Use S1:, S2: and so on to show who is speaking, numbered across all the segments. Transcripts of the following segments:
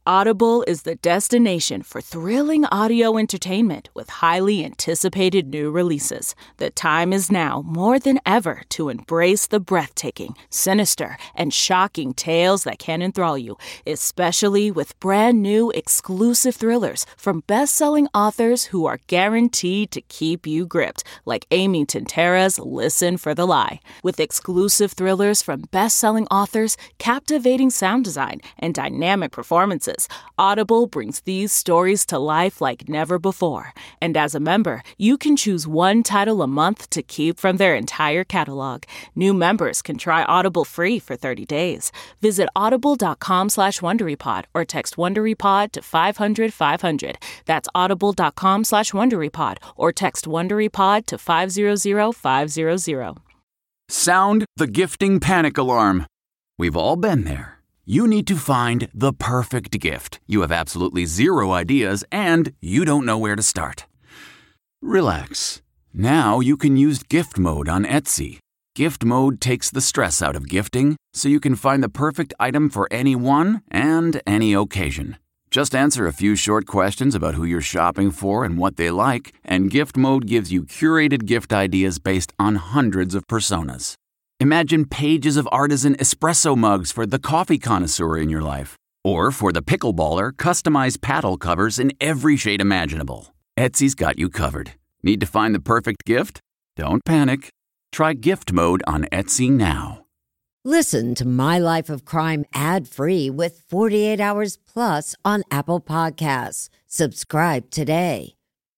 S1: Audible is the destination for thrilling audio entertainment with highly anticipated new releases. The time is now more than ever to embrace the breathtaking, sinister, and shocking tales that can enthrall you, especially with brand new exclusive thrillers from best-selling authors who are guaranteed to keep you gripped, like Amy Tintera's Listen for the Lie. With exclusive thrillers from best-selling authors, captivating sound design, and dynamic performances, Audible brings these stories to life like never before. And as a member, you can choose one title a month to keep from their entire catalog. New members can try Audible free for 30 days. Visit audible.com/WonderyPod or text WonderyPod to 500-500. That's audible.com/WonderyPod or text WonderyPod to 500-500.
S2: Sound the gifting panic alarm. We've all been there. You need to find the perfect gift. You have absolutely zero ideas and you don't know where to start. Relax. Now you can use gift mode on Etsy. Gift mode takes the stress out of gifting so you can find the perfect item for anyone and any occasion. Just answer a few short questions about who you're shopping for and what they like, and gift mode gives you curated gift ideas based on hundreds of personas. Imagine pages of artisan espresso mugs for the coffee connoisseur in your life. Or for the pickleballer, customized paddle covers in every shade imaginable. Etsy's got you covered. Need to find the perfect gift? Don't panic. Try gift mode on Etsy now.
S3: Listen to My Life of Crime ad-free with 48 Hours Plus on Apple Podcasts. Subscribe today.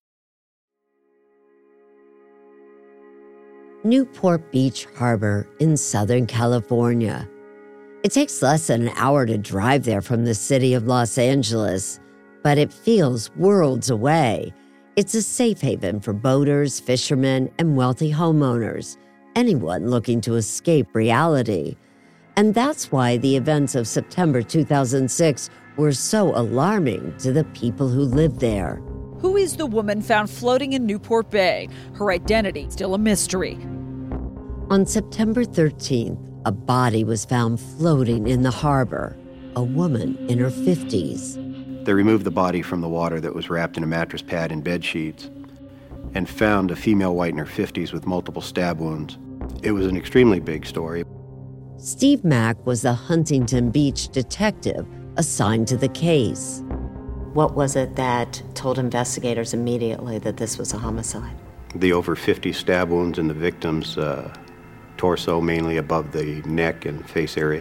S3: Newport Beach Harbor in Southern California. It takes less than an hour to drive there from the city of Los Angeles, but it feels worlds away. It's a safe haven for boaters, fishermen, and wealthy homeowners, anyone looking to escape reality. And that's why the events of September 2006 were so alarming to the people who lived there.
S4: Who is the woman found floating in Newport Bay? Her identity still a mystery.
S3: On September 13th, a body was found floating in the harbor, a woman in her 50s.
S5: They removed the body from the water that was wrapped in a mattress pad and bed sheets and found a female white in her 50s with multiple stab wounds. It was an extremely big story.
S3: Steve Mack was the Huntington Beach detective assigned to the case.
S6: What was it that told investigators immediately that this was a homicide?
S5: The over 50 stab wounds in the victim's torso, mainly above the neck and face area.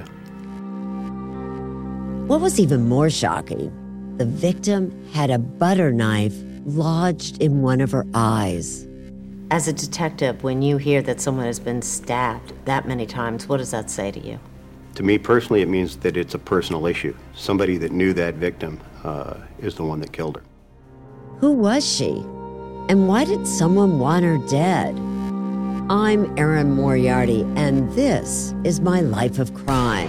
S3: What was even more shocking, the victim had a butter knife lodged in one of her eyes.
S6: As a detective, when you hear that someone has been stabbed that many times, what does that say to you?
S5: To me personally, it means that it's a personal issue. Somebody that knew that victim is the one that killed her.
S3: Who was she? And why did someone want her dead? I'm Erin Moriarty, and this is My Life of Crime.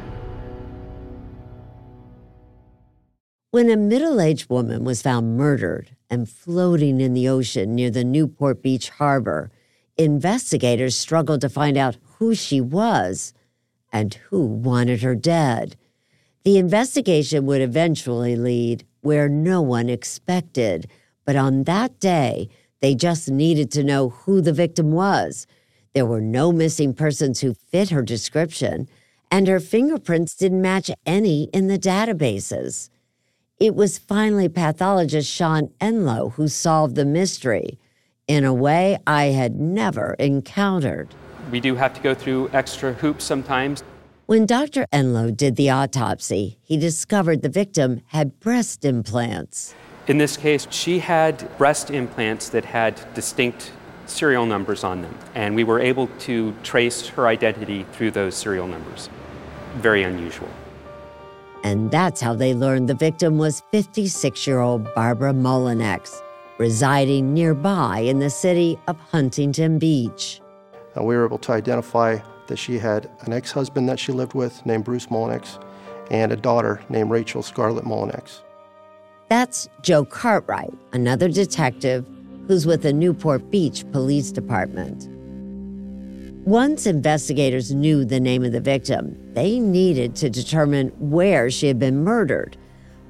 S3: When a middle-aged woman was found murdered and floating in the ocean near the Newport Beach harbor, investigators struggled to find out who she was and who wanted her dead. The investigation would eventually lead where no one expected, but on that day, they just needed to know who the victim was. There were no missing persons who fit her description, and her fingerprints didn't match any in the databases. It was finally pathologist Sean Enlow who solved the mystery in a way I had never encountered.
S7: We do have to go through extra hoops sometimes.
S3: When Dr. Enlow did the autopsy, he discovered the victim had breast implants.
S7: In this case, she had breast implants that had distinct serial numbers on them, and we were able to trace her identity through those serial numbers. Very unusual.
S3: And that's how they learned the victim was 56-year-old Barbara Molinex, residing nearby in the city of Huntington Beach.
S8: We were able to identify that she had an ex-husband that she lived with named Bruce Molinex and a daughter named Rachel Scarlett Molinex.
S3: That's Joe Cartwright, another detective who's with the Newport Beach Police Department. Once investigators knew the name of the victim, they needed to determine where she had been murdered.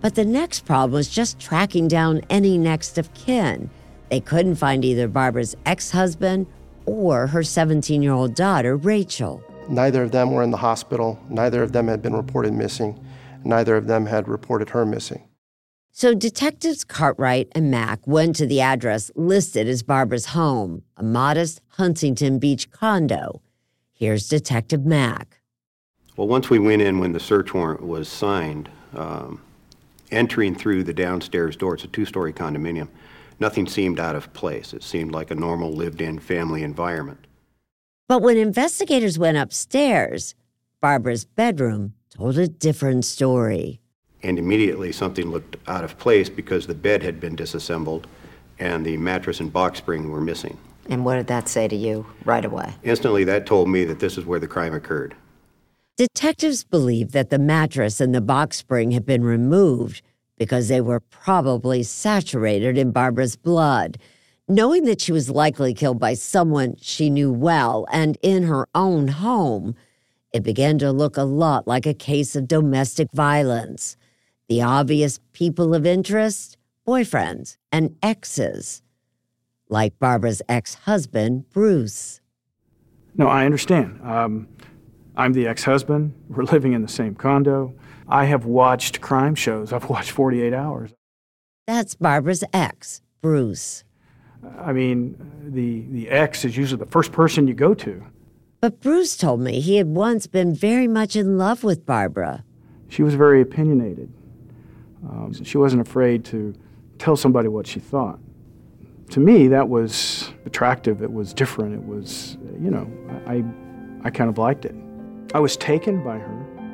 S3: But the next problem was just tracking down any next of kin. They couldn't find either Barbara's ex-husband or her 17-year-old daughter, Rachel.
S8: Neither of them were in the hospital. Neither of them had been reported missing. Neither of them had reported her missing.
S3: So Detectives Cartwright and Mack went to the address listed as Barbara's home, a modest Huntington Beach condo. Here's Detective Mack.
S5: Well, once we went in when the search warrant was signed, entering through the downstairs door, it's a 2-story condominium, nothing seemed out of place. It seemed like a normal lived-in family environment.
S3: But when investigators went upstairs, Barbara's bedroom told a different story.
S5: And immediately something looked out of place because the bed had been disassembled and the mattress and box spring were missing.
S6: And what did that say to you right away?
S5: Instantly, that told me that this is where the crime occurred.
S3: Detectives believe that the mattress and the box spring had been removed because they were probably saturated in Barbara's blood. Knowing that she was likely killed by someone she knew well and in her own home, it began to look a lot like a case of domestic violence. The obvious people of interest, boyfriends and exes, like Barbara's ex-husband, Bruce.
S9: No, I understand. I'm the ex-husband. We're living in the same condo. I have watched crime shows. I've watched 48 Hours.
S3: That's Barbara's ex, Bruce.
S9: I mean, the ex is usually the first person you go to.
S3: But Bruce told me he had once been very much in love with Barbara.
S9: She was very opinionated. She wasn't afraid to tell somebody what she thought. To me, that was attractive. It was different. It was, I kind of liked it. I was taken by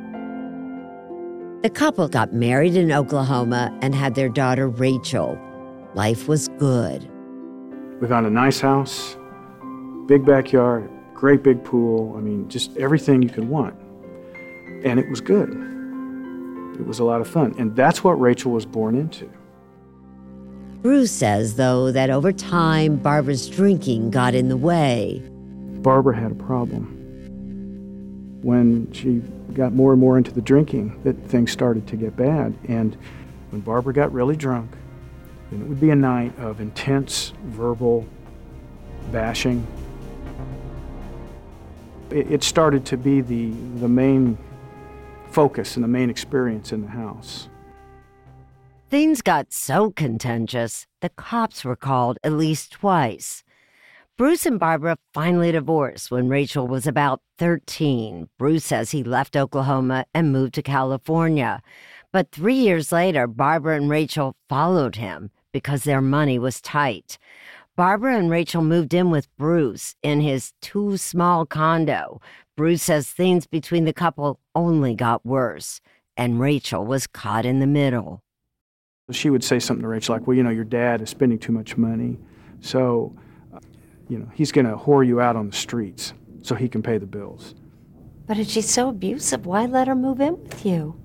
S9: her.
S3: The couple got married in Oklahoma and had their daughter, Rachel. Life was good.
S9: We found a nice house, big backyard, great big pool. I mean, just everything you could want. And it was good. It was a lot of fun. And that's what Rachel was born into.
S3: Bruce says, though, that over time, Barbara's drinking got in the way.
S9: Barbara had a problem. When she got more and more into the drinking, that things started to get bad. And when Barbara got really drunk, then it would be a night of intense verbal bashing. It started to be the main focus and the main experience in the house.
S3: Things got so contentious, the cops were called at least twice. Bruce and Barbara finally divorced when Rachel was about 13. Bruce says he left Oklahoma and moved to California. But 3 years later, Barbara and Rachel followed him because their money was tight. Barbara and Rachel moved in with Bruce in his too-small condo. Bruce says things between the couple only got worse, and Rachel was caught in the middle.
S9: She would say something to Rachel like, well, your dad is spending too much money, so, he's going to whore you out on the streets so he can pay the bills.
S6: But if she's so abusive, why let her move in with you?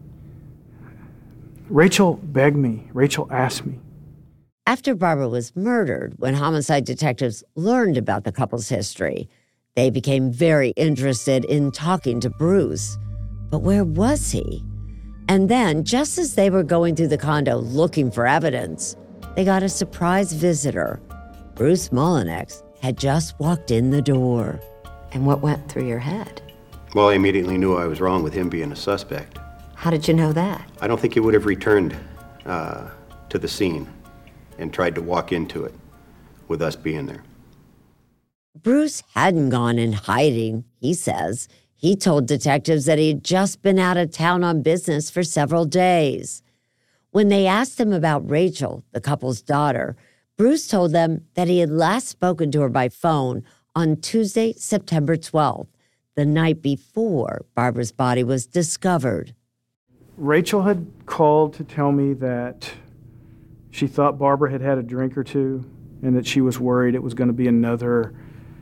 S9: Rachel begged me. Rachel asked me.
S3: After Barbara was murdered, when homicide detectives learned about the couple's history, they became very interested in talking to Bruce. But where was he? And then, just as they were going through the condo looking for evidence, they got a surprise visitor. Bruce Mullinex had just walked in the door.
S6: And what went through your head?
S5: Well, I immediately knew I was wrong with him being a suspect.
S6: How did you know that?
S5: I don't think he would have returned to the scene and tried to walk into it with us being there.
S3: Bruce hadn't gone in hiding, he says. He told detectives that he had just been out of town on business for several days. When they asked him about Rachel, the couple's daughter, Bruce told them that he had last spoken to her by phone on Tuesday, September 12th, the night before Barbara's body was discovered.
S9: Rachel had called to tell me that she thought Barbara had had a drink or two and that she was worried it was going to be another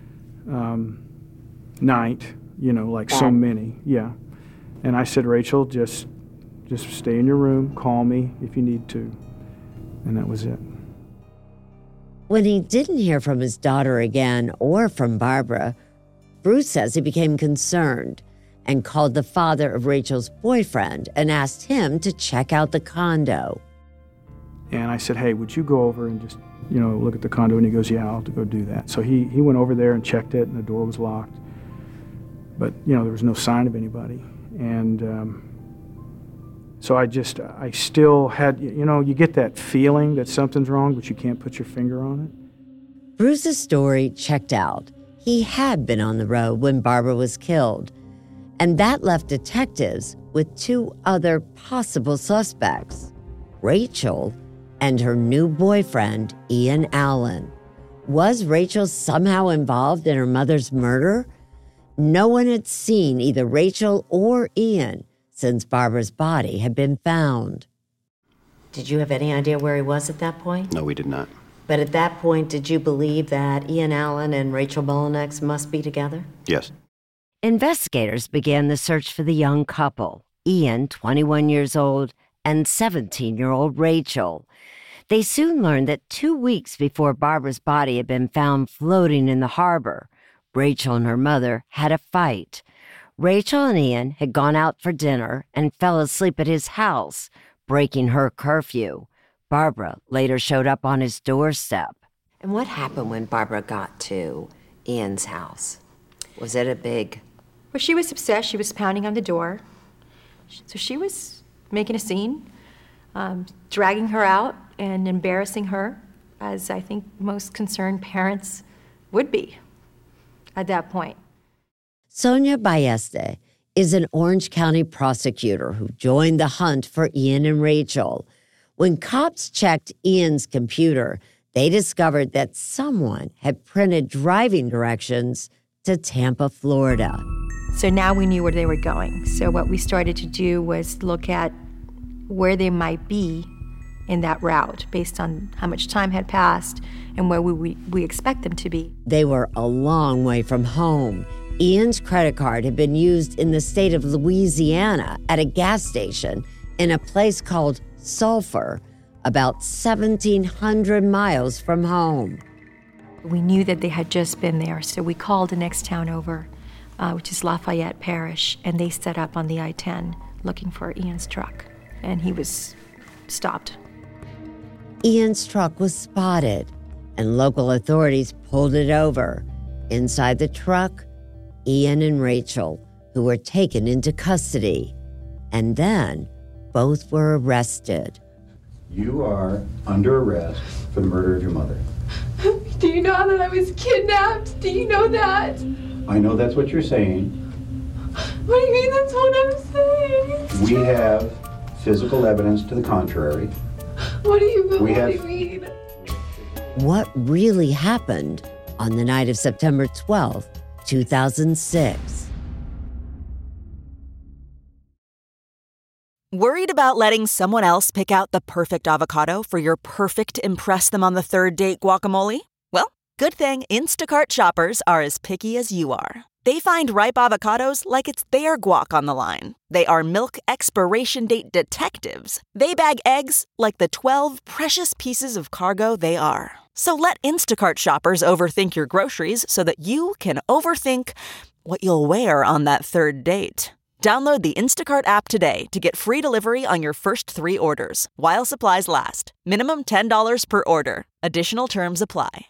S9: night, like so many. Yeah. And I said, Rachel, just stay in your room, call me if you need to. And that was it.
S3: When he didn't hear from his daughter again or from Barbara, Bruce says he became concerned. and called the father of Rachel's boyfriend and asked him to check out the condo.
S9: And I said, hey, would you go over and just, look at the condo? And he goes, yeah, I'll have to go do that. So he went over there and checked it, and the door was locked. But, there was no sign of anybody. And so I still had, you get that feeling that something's wrong, but you can't put your finger on it.
S3: Bruce's story checked out. He had been on the road when Barbara was killed. And that left detectives with two other possible suspects, Rachel and her new boyfriend, Ian Allen. Was Rachel somehow involved in her mother's murder? No one had seen either Rachel or Ian since Barbara's body had been found.
S6: Did you have any idea where he was at that point?
S5: No, we did not.
S6: But at that point, did you believe that Ian Allen and Rachel Mullinex must be together?
S5: Yes.
S3: Investigators began the search for the young couple, Ian, 21 years old, and 17-year-old Rachel. They soon learned that 2 weeks before Barbara's body had been found floating in the harbor, Rachel and her mother had a fight. Rachel and Ian had gone out for dinner and fell asleep at his house, breaking her curfew. Barbara later showed up on his doorstep.
S6: And what happened when Barbara got to Ian's house? Was it a big...
S10: Well, she was upset. She was pounding on the door. So she was making a scene, dragging her out and embarrassing her, as I think most concerned parents would be at that point.
S3: Sonia Balleste is an Orange County prosecutor who joined the hunt for Ian and Rachel. When cops checked Ian's computer, they discovered that someone had printed driving directions to Tampa, Florida.
S10: So now we knew where they were going. So what we started to do was look at where they might be in that route based on how much time had passed and where we expect them to be.
S3: They were a long way from home. Ian's credit card had been used in the state of Louisiana at a gas station in a place called Sulphur, about 1,700 miles from home.
S10: We knew that they had just been there, so we called the next town over, which is Lafayette Parish, and they set up on the I-10 looking for Ian's truck, and he was stopped.
S3: Ian's truck was spotted, and local authorities pulled it over. Inside the truck, Ian and Rachel, who were taken into custody. And then, both were arrested.
S11: You are under arrest for the murder of your mother.
S12: Do you know that I was kidnapped? Do you know that?
S11: I know that's what you're saying.
S12: What do you mean that's what I'm saying?
S11: We have physical evidence to the contrary.
S12: What do you mean?
S3: What really happened on the night of September 12th, 2006?
S13: Worried about letting someone else pick out the perfect avocado for your perfect impress-them-on-the-third-date guacamole? Well, good thing Instacart shoppers are as picky as you are. They find ripe avocados like it's their guac on the line. They are milk expiration date detectives. They bag eggs like the 12 precious pieces of cargo they are. So let Instacart shoppers overthink your groceries so that you can overthink what you'll wear on that third date. Download the Instacart app today to get free delivery on your first 3 orders, while supplies last. Minimum $10 per order. Additional terms apply.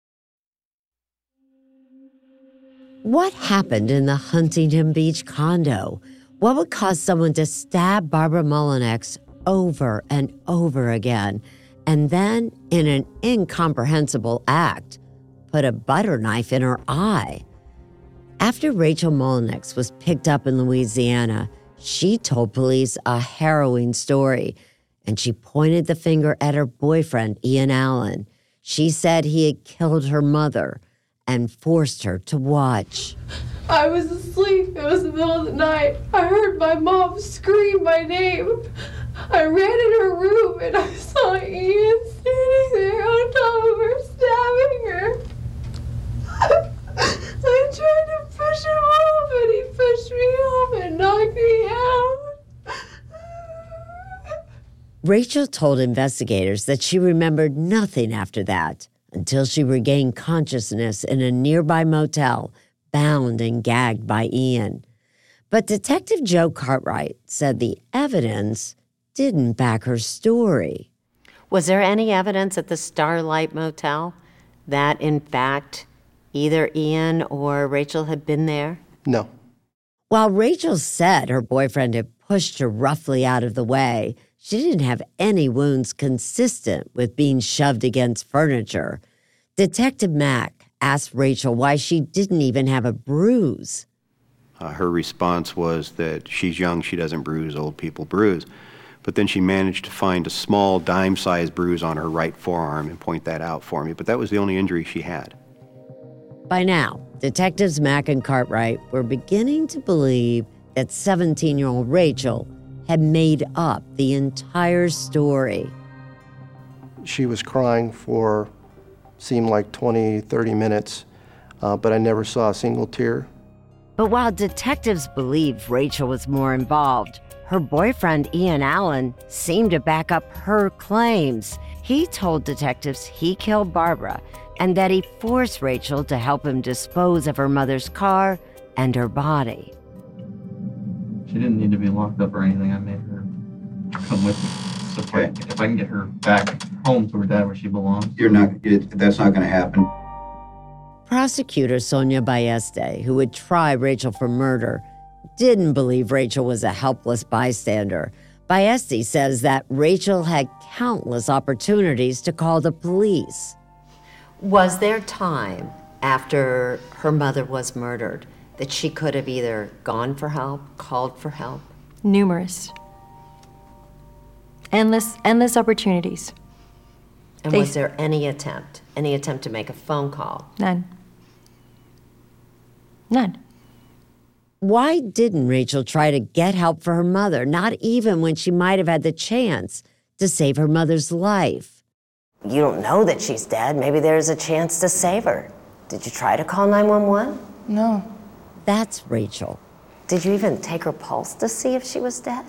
S3: What happened in the Huntington Beach condo? What would cause someone to stab Barbara Mullinex over and over again, and then, in an incomprehensible act, put a butter knife in her eye? After Rachel Mullinex was picked up in Louisiana, she told police a harrowing story, and she pointed the finger at her boyfriend, Ian Allen. She said he had killed her mother and forced her to watch.
S12: I was asleep. It was the middle of the night. I heard my mom scream my name. I ran in her room and I saw Ian standing there on top of her, stabbing her. I tried to push him off and he pushed me off and knocked me out.
S3: Rachel told investigators that she remembered nothing after that until she regained consciousness in a nearby motel, bound and gagged by Ian. But Detective Joe Cartwright said the evidence didn't back her story.
S6: Was there any evidence at the Starlight Motel that, in fact, either Ian or Rachel had been there?
S8: No.
S3: While Rachel said her boyfriend had pushed her roughly out of the way, she didn't have any wounds consistent with being shoved against furniture. Detective Mack asked Rachel why she didn't even have a bruise.
S5: Her response was that she's young, she doesn't bruise, old people bruise. But then she managed to find a small dime-sized bruise on her right forearm and point that out for me. But that was the only injury she had.
S3: By now, Detectives Mack and Cartwright were beginning to believe that 17-year-old Rachel had made up the entire story.
S8: She was crying for, seemed like 20, 30 minutes, but I never saw a single tear.
S3: But while detectives believed Rachel was more involved, her boyfriend, Ian Allen, seemed to back up her claims. He told detectives he killed Barbara and that he forced Rachel to help him dispose of her mother's car and her body.
S14: She didn't need to be locked up or anything. I made her come with me. So if I can get her back home to her dad where she belongs.
S11: That's not going to happen.
S3: Prosecutor Sonia Balleste, who would try Rachel for murder, didn't believe Rachel was a helpless bystander. Balleste says that Rachel had countless opportunities to call the police.
S6: Was there time after her mother was murdered that she could have either gone for help, called for help?
S10: Numerous. Endless opportunities.
S6: And was there any attempt to make a phone call?
S10: None. None.
S3: Why didn't Rachel try to get help for her mother, not even when she might have had the chance to save her mother's life?
S6: You don't know that she's dead. Maybe there's a chance to save her. Did you try to call 911?
S12: No.
S3: That's Rachel.
S6: Did you even take her pulse to see if she was dead?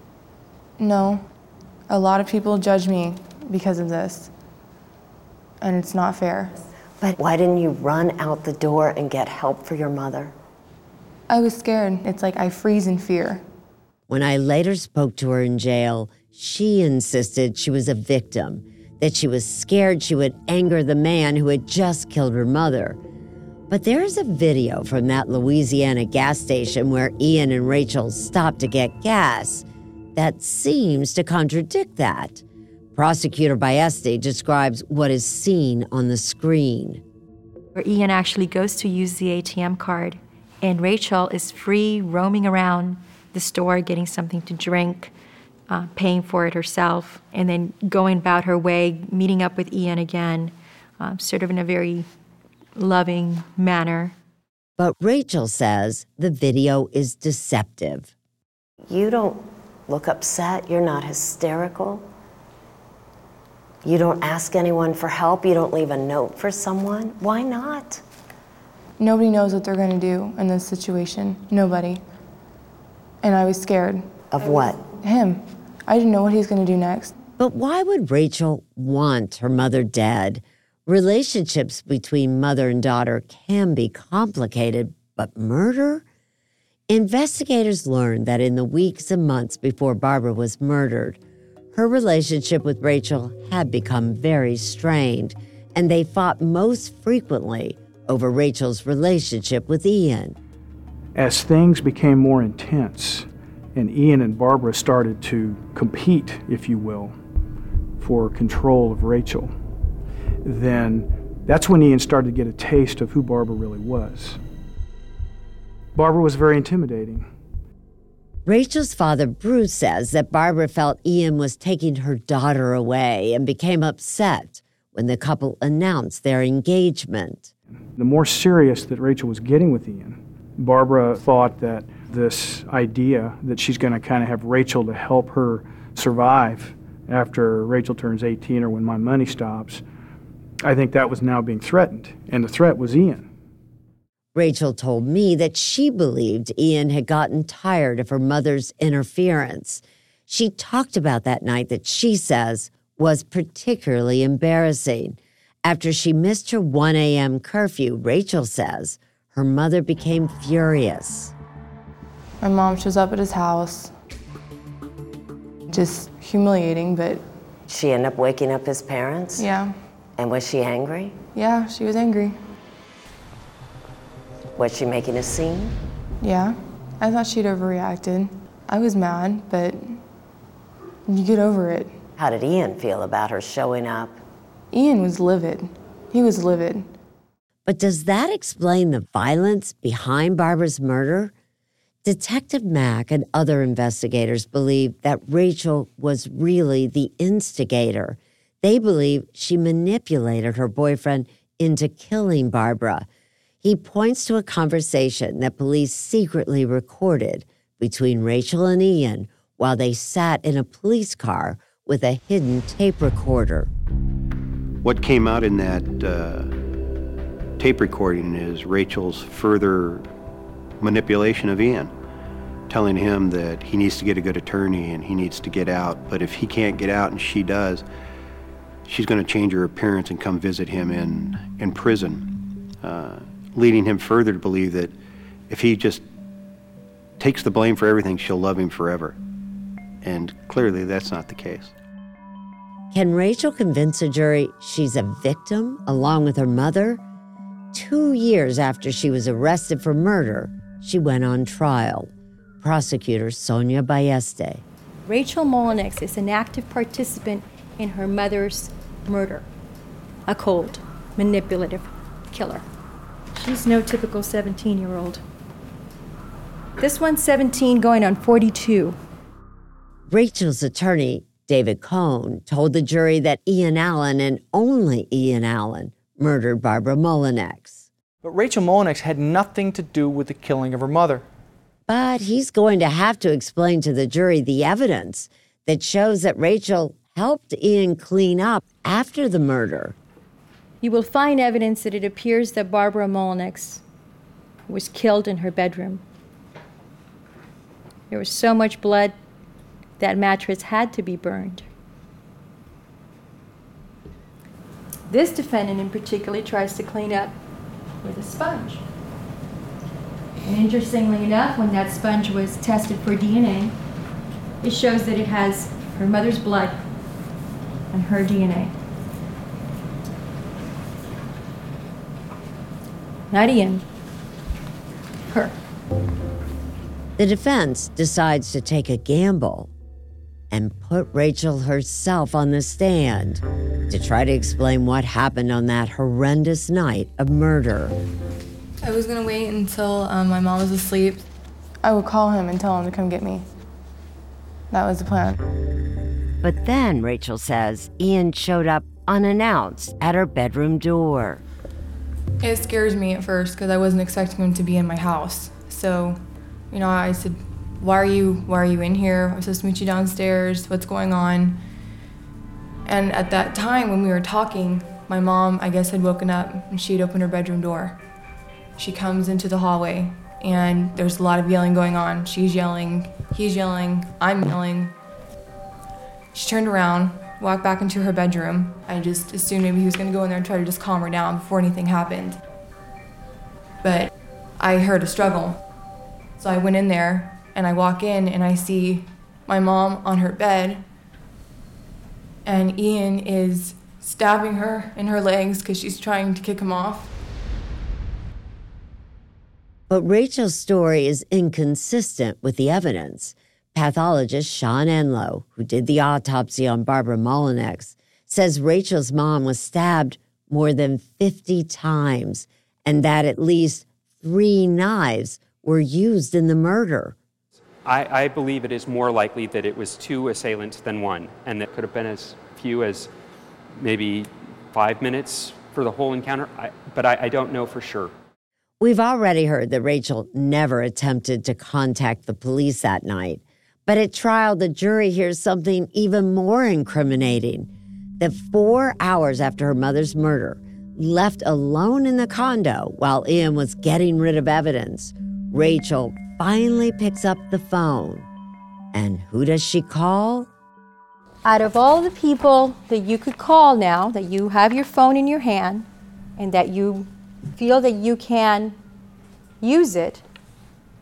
S12: No. A lot of people judge me because of this, and it's not fair.
S6: But why didn't you run out the door and get help for your mother?
S12: I was scared. It's like I freeze in fear.
S3: When I later spoke to her in jail, she insisted she was a victim, that she was scared she would anger the man who had just killed her mother. But there is a video from that Louisiana gas station where Ian and Rachel stopped to get gas that seems to contradict that. Prosecutor Balleste describes what is seen on the screen.
S10: Where Ian actually goes to use the ATM card, and Rachel is free roaming around the store getting something to drink, paying for it herself, and then going about her way, meeting up with Ian again, sort of in a very loving manner.
S3: But Rachel says the video is deceptive.
S6: You don't look upset. You're not hysterical. You don't ask anyone for help. You don't leave a note for someone. Why not?
S12: Nobody knows what they're going to do in this situation. Nobody. And I was scared.
S6: Of what?
S12: Him. I didn't know what he was going to do next.
S3: But why would Rachel want her mother dead? Relationships between mother and daughter can be complicated, but murder? Investigators learned that in the weeks and months before Barbara was murdered, her relationship with Rachel had become very strained, and they fought most frequently over Rachel's relationship with Ian.
S9: As things became more intense, and Ian and Barbara started to compete, if you will, for control of Rachel, then that's when Ian started to get a taste of who Barbara really was. Barbara was very intimidating.
S3: Rachel's father, Bruce, says that Barbara felt Ian was taking her daughter away and became upset when the couple announced their engagement.
S9: The more serious that Rachel was getting with Ian, Barbara thought that this idea that she's going to kind of have Rachel to help her survive after Rachel turns 18 or when my money stops, I think that was now being threatened, and the threat was Ian.
S3: Rachel told me that she believed Ian had gotten tired of her mother's interference. She talked about that night that she says was particularly embarrassing. After she missed her 1 a.m. curfew, Rachel says her mother became furious.
S12: My mom shows up at his house. Just humiliating, but...
S6: She ended up waking up his parents?
S12: Yeah.
S6: And was she angry?
S12: Yeah, she was angry.
S6: Was she making a scene?
S12: Yeah. I thought she'd overreacted. I was mad, but you get over it.
S6: How did Ian feel about her showing up?
S12: Ian was livid. He was livid.
S3: But does that explain the violence behind Barbara's murder? Detective Mack and other investigators believe that Rachel was really the instigator. They believe she manipulated her boyfriend into killing Barbara. He points to a conversation that police secretly recorded between Rachel and Ian while they sat in a police car with a hidden tape recorder.
S5: What came out in that tape recording is Rachel's further manipulation of Ian, telling him that he needs to get a good attorney and he needs to get out, but if he can't get out and she does, she's going to change her appearance and come visit him in prison, leading him further to believe that if he just takes the blame for everything, she'll love him forever. And clearly that's not the case.
S3: Can Rachel convince a jury she's a victim along with her mother? 2 years after she was arrested for murder, she went on trial. Prosecutor Sonia Balleste.
S10: Rachel Molyneux is an active participant in her mother's murder. A cold, manipulative killer. She's no typical 17-year-old. This one's 17 going on 42.
S3: Rachel's attorney, David Cohn, told the jury that Ian Allen and only Ian Allen murdered Barbara Molyneux.
S15: But Rachel Molyneux had nothing to do with the killing of her mother.
S3: But he's going to have to explain to the jury the evidence that shows that Rachel helped Ian clean up after the murder.
S10: You will find evidence that it appears that Barbara Molyneux was killed in her bedroom. There was so much blood, that mattress had to be burned. This defendant in particular tries to clean up with a sponge. And interestingly enough, when that sponge was tested for DNA, it shows that it has her mother's blood and her DNA. Not Ian, her.
S3: The defense decides to take a gamble and put Rachel herself on the stand to try to explain what happened on that horrendous night of murder.
S12: I was gonna wait until my mom was asleep. I would call him and tell him to come get me. That was the plan.
S3: But then, Rachel says, Ian showed up unannounced at her bedroom door.
S12: It scares me at first because I wasn't expecting him to be in my house. So, you know, I said, why are you in here? I'm supposed to meet you downstairs. What's going on? And at that time when we were talking, my mom, I guess, had woken up and she'd opened her bedroom door. She comes into the hallway and there's a lot of yelling going on. She's yelling, he's yelling, I'm yelling. She turned around, walked back into her bedroom. I just assumed maybe he was gonna go in there and try to just calm her down before anything happened. But I heard a struggle. So I went in there and I walk in and I see my mom on her bed and Ian is stabbing her in her legs because she's trying to kick him off.
S3: But Rachel's story is inconsistent with the evidence. Pathologist Sean Enlow, who did the autopsy on Barbara Molyneux, says Rachel's mom was stabbed more than 50 times and that at least 3 knives were used in the murder.
S7: I believe it is more likely that it was 2 assailants than 1, and that could have been as few as maybe 5 minutes for the whole encounter, but I don't know for sure.
S3: We've already heard that Rachel never attempted to contact the police that night, but at trial, the jury hears something even more incriminating, that 4 hours after her mother's murder, left alone in the condo while Ian was getting rid of evidence, Rachel finally picks up the phone. And who does she call?
S10: Out of all the people that you could call now, that you have your phone in your hand, and that you feel that you can use it,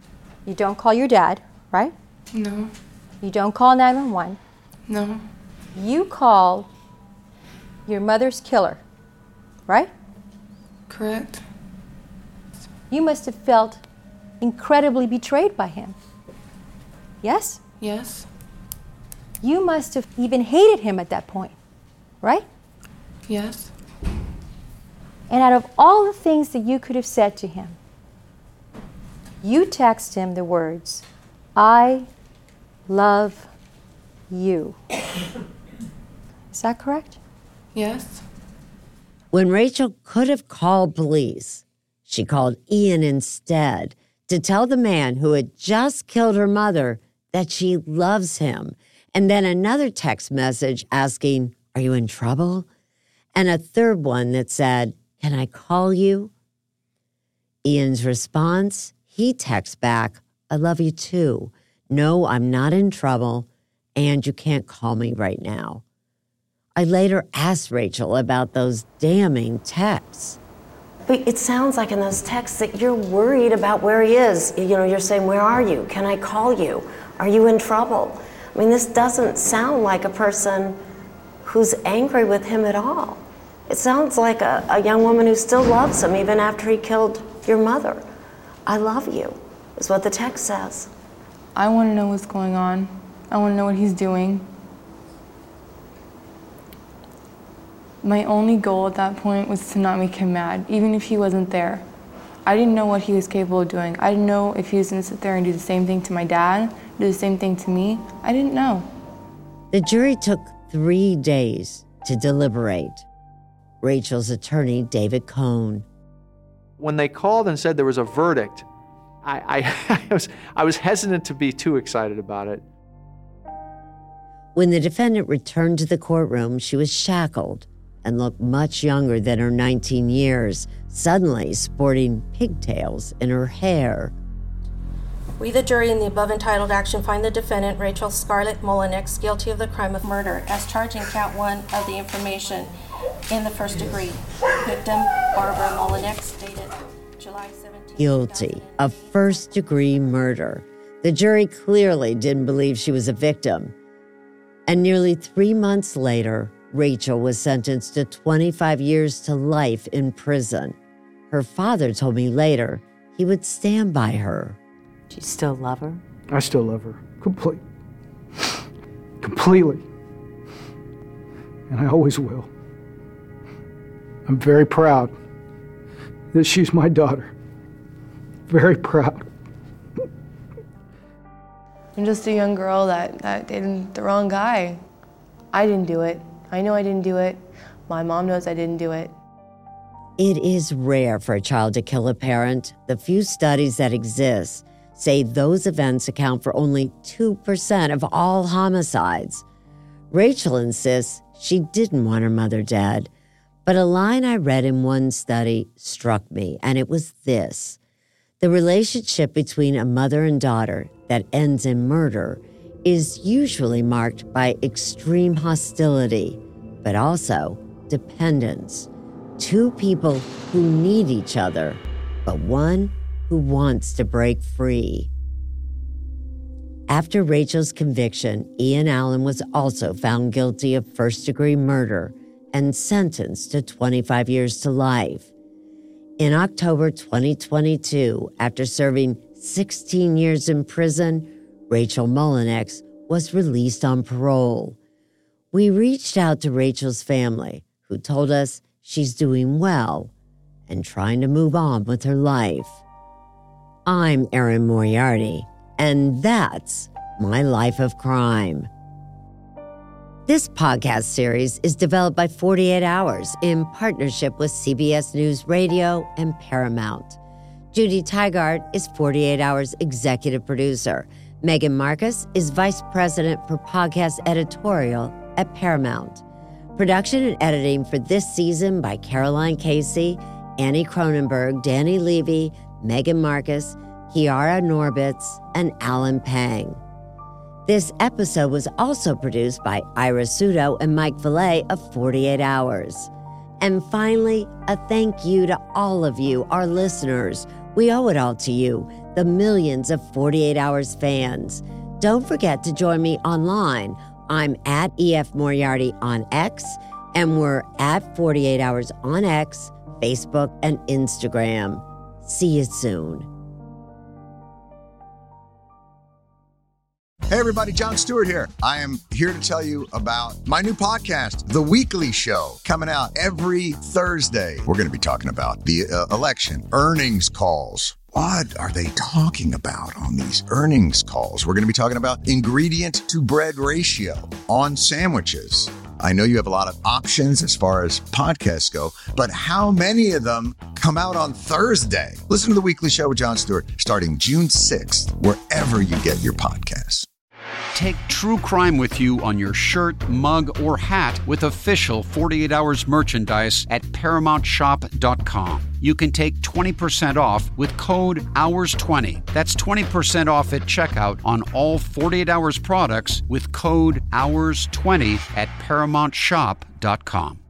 S10: You don't call your dad, right?
S12: No.
S10: You don't call 911.
S12: No.
S10: You call your mother's killer, right?
S12: Correct.
S10: You must have felt incredibly betrayed by him. Yes?
S12: Yes.
S10: You must have even hated him at that point, right?
S12: Yes.
S10: And out of all the things that you could have said to him, you text him the words, "I love you." Is that correct?
S12: Yes.
S3: When Rachel could have called police, she called Ian instead to tell the man who had just killed her mother that she loves him. And then another text message asking, "Are you in trouble?" And a third one that said, "Can I call you?" Ian's response, he texts back, "I love you too. No, I'm not in trouble, and you can't call me right now." I later asked Rachel about those damning texts.
S6: But it sounds like in those texts that you're worried about where he is. You're saying, "Where are you? Can I call you? Are you in trouble?" I mean, this doesn't sound like a person who's angry with him at all. It sounds like a young woman who still loves him even after he killed your mother. "I love you," is what the text says.
S12: I want to know what's going on. I want to know what he's doing. My only goal at that point was to not make him mad, even if he wasn't there. I didn't know what he was capable of doing. I didn't know if he was going to sit there and do the same thing to my dad, do the same thing to me. I didn't know.
S3: The jury took 3 days to deliberate. Rachel's attorney, David Cohn.
S15: When they called and said there was a verdict, I was hesitant to be too excited about it.
S3: When the defendant returned to the courtroom, she was shackled and looked much younger than her 19 years, suddenly sporting pigtails in her hair.
S16: We, the jury, in the above entitled action, find the defendant, Rachel Scarlett Molinex, guilty of the crime of murder, as charged in count 1 of the information in the first degree. Victim, Barbara Molinex, dated July 17.
S3: Guilty of first-degree murder. The jury clearly didn't believe she was a victim. And nearly 3 months later, Rachel was sentenced to 25 years to life in prison. Her father told me later he would stand by her.
S6: Do you still love her?
S9: I still love her. Completely. And I always will. I'm very proud that she's my daughter. Very proud.
S12: I'm just a young girl that dated the wrong guy. I didn't do it. I know I didn't do it. My mom knows I didn't do it.
S3: It is rare for a child to kill a parent. The few studies that exist say those events account for only 2% of all homicides. Rachel insists she didn't want her mother dead. But a line I read in one study struck me, and it was this. The relationship between a mother and daughter that ends in murder is usually marked by extreme hostility, but also dependence. Two people who need each other, but one who wants to break free. After Rachel's conviction, Ian Allen was also found guilty of first-degree murder and sentenced to 25 years to life. In October 2022, after serving 16 years in prison, Rachel Molinex was released on parole. We reached out to Rachel's family, who told us she's doing well and trying to move on with her life. I'm Erin Moriarty, and that's My Life of Crime. This podcast series is developed by 48 Hours in partnership with CBS News Radio and Paramount. Judy Tygart is 48 Hours executive producer. Megan Marcus is vice president for podcast editorial at Paramount. Production and editing for this season by Caroline Casey, Annie Cronenberg, Danny Levy, Megan Marcus, Kiara Norbitz, and Alan Pang. This episode was also produced by Ira Sudo and Mike Valet of 48 Hours. And finally, a thank you to all of you, our listeners. We owe it all to you. the millions of 48 Hours fans. Don't forget to join me online. I'm at EF Moriarty on X, and we're at 48 Hours on X, Facebook, and Instagram. See you soon.
S17: Hey everybody, Jon Stewart here. I am here to tell you about my new podcast, The Weekly Show, coming out every Thursday. We're going to be talking about the election, earnings calls. What are they talking about on these earnings calls? We're going to be talking about ingredient to bread ratio on sandwiches. I know you have a lot of options as far as podcasts go, but how many of them come out on Thursday? Listen to The Weekly Show with Jon Stewart starting June 6th, wherever you get your podcasts.
S2: Take true crime with you on your shirt, mug, or hat with official 48 Hours merchandise at ParamountShop.com. You can take 20% off with code HOURS20. That's 20% off at checkout on all 48 Hours products with code HOURS20 at ParamountShop.com.